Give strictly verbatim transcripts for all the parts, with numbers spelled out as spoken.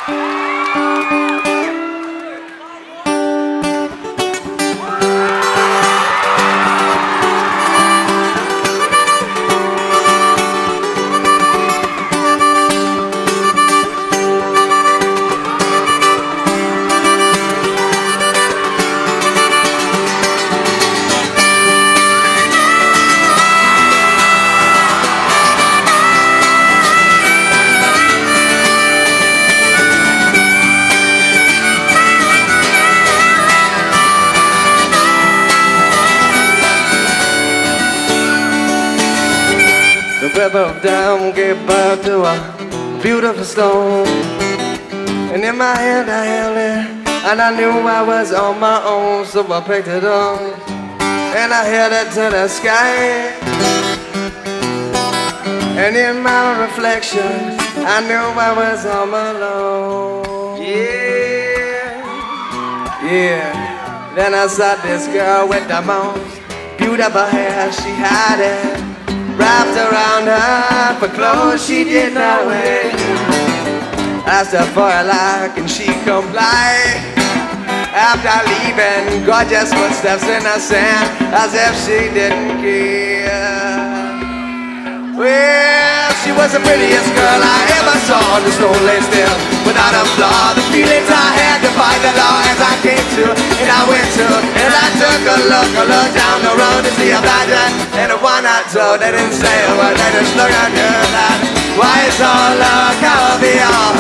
The breath of down gave birth to a beautiful stone. And in my hand I held it, and I knew I was on my own. So I picked it up, and I held it to the sky. And in my reflection, I knew I was all alone. Yeah, yeah. Then I saw this girl with the most beautiful hair. She had it wrapped around her for clothes she did not wear. Asked her for a like and she complied. After leaving, gorgeous footsteps in the sand, as if she didn't care. Well, she was the prettiest girl I ever saw. The snow lay still without a flaw. The feelings I had defied the law as I came to, and I went to, and I took a look, a look down the road to see a badger. And the one I told, they didn't say a word, they just looked at her like, why is all love gotta be all?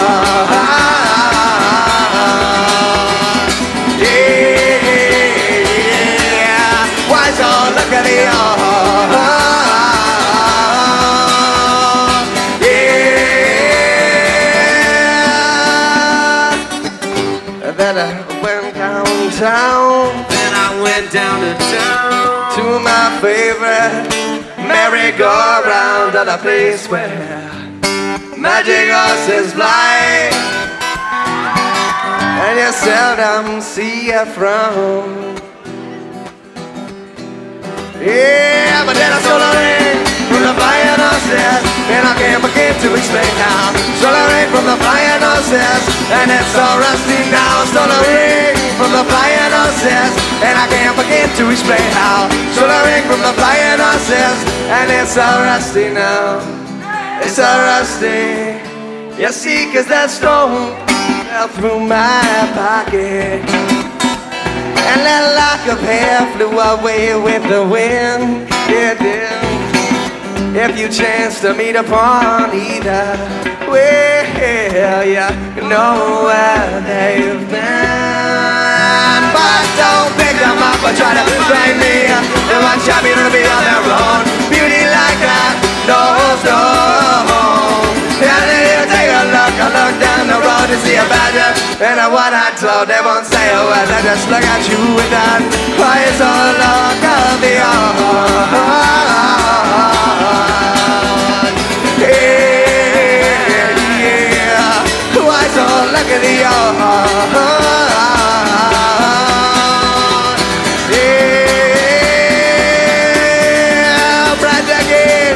Yeah, yeah, why is all look at the all? Then I went downtown. Then I went down to town to my favorite merry-go-round, at a place where magic horses fly, and you seldom see a frown. Yeah, but then I stole a ring from the flying horses, and I can't begin to explain how. Stole a ring from the flying horses, and it's so rusty now. Stole a ring from the flying horses, and I can't begin to explain how. Stole a ring from the flying horses, and it's so rusty now. It's so rusty. You see, 'cause that stone fell through my pocket, and that lock of hair flew away with the wind. It did. If you chance to meet upon either, well, you know where they've been. But don't pick them up or try to blame me. They want champion to be on their own. Beauty like that, no stone. And then you take a look, a look down the road to see a badger. And what I told, they won't say a word, they just look at you with that. Why is all look of the all? Yeah, yeah. Why so look at the all? Yeah, Brad again.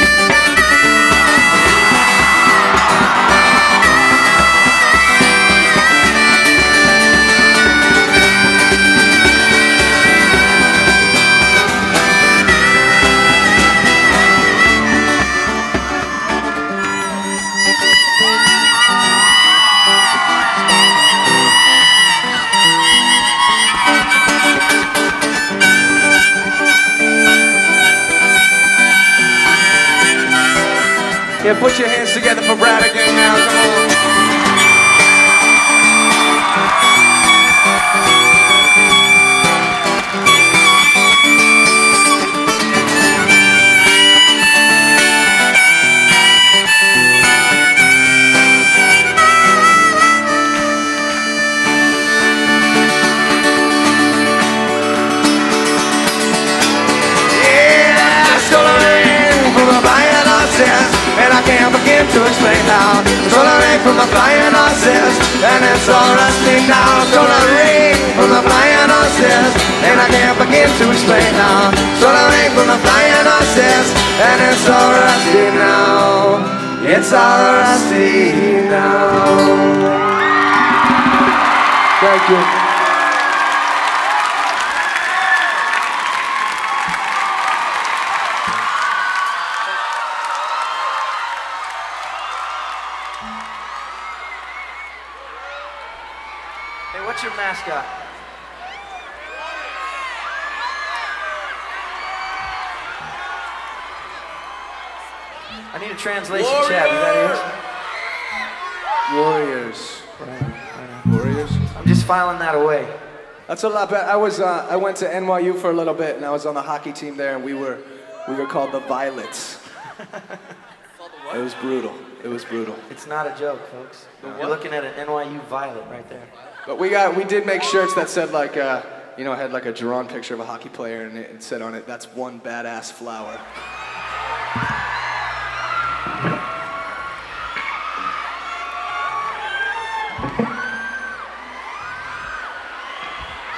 Yeah, put your hands together for Brad again now, come on. And I can't begin to explain how. Stole a ring from the flying horses, and it's all rusty now. Stole a ring from the flying horses, and I can't begin to explain how. Stole a ring from the flying horses, and it's all rusty now. It's all rusty now. you. Hey, what's your mascot? I need a translation, Chad. You got Warriors. Warriors. I'm just filing that away. That's a lot better. I was uh, I went to N Y U for a little bit, and I was on the hockey team there, and we were we were called the Violets. It was brutal. It was brutal. It's not a joke, folks. You're looking at an N Y U Violet right there. But we got we did make shirts that said like uh, you know, it had like a drawn picture of a hockey player, and it, it said on it, "That's one badass flower."